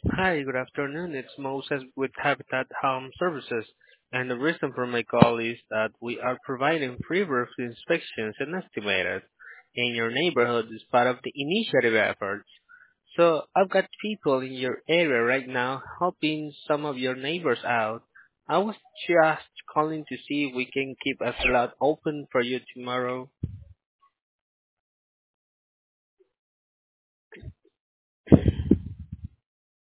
Hi, good afternoon. It's Moses with Habitat Home Services, and the reason for my call is that we are providing free roof inspections and estimated in your neighborhood as part of the initiative efforts. So I've got people in your area right now helping some of your neighbors out. I was just calling to see if we can keep a slot open for you tomorrow.